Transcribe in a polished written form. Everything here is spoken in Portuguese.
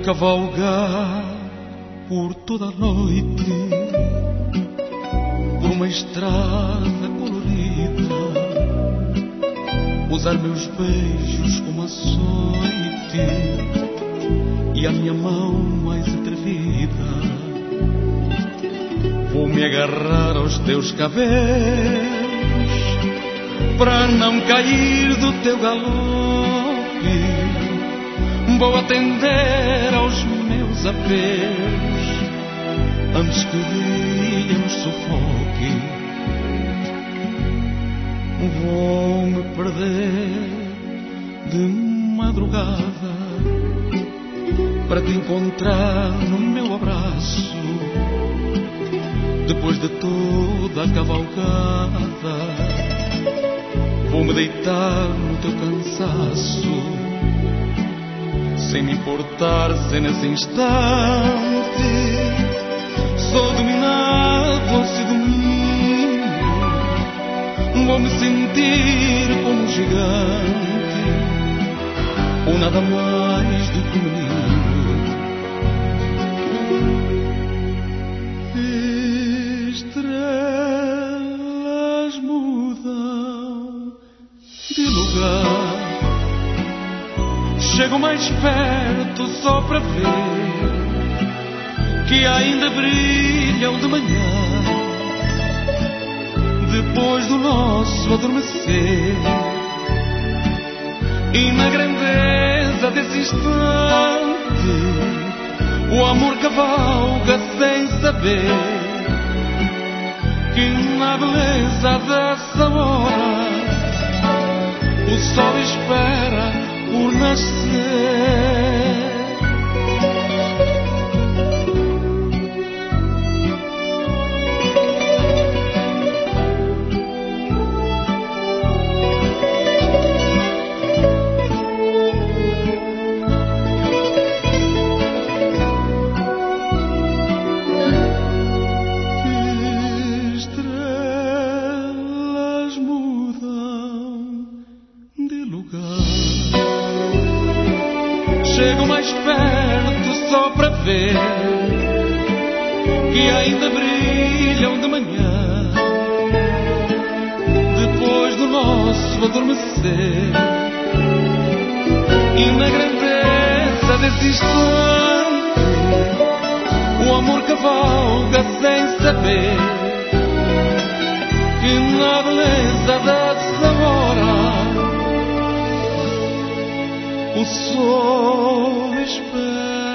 cavalgar por toda a noite, por uma estrada colorida, usar meus beijos como açoite e a minha mão mais atrevida. Vou me agarrar aos teus cabelos para não cair do teu galope. Vou atender aos meus apelos antes que o dia nos sufoque. Vou me perder de madrugada para te encontrar no meu abraço. Depois de toda a cavalgada, vou-me deitar no teu cansaço, sem me importar se nesse instante sou dominado ou se domino. Vou-me sentir como um gigante ou nada mais do que um menino. Estrelas mudam de lugar, chego mais perto só para ver que ainda brilham de manhã, depois do nosso adormecer. E na grandeza desse instante o amor cavalga sem saber que na beleza dessa hora o sol espera por nascer. Estrelas mudam de lugar, chego mais perto só para ver que ainda brilham de manhã, depois do nosso adormecer. E na grandeza desse instante o amor cavalga sem saber que na beleza dessa hora o sol espera.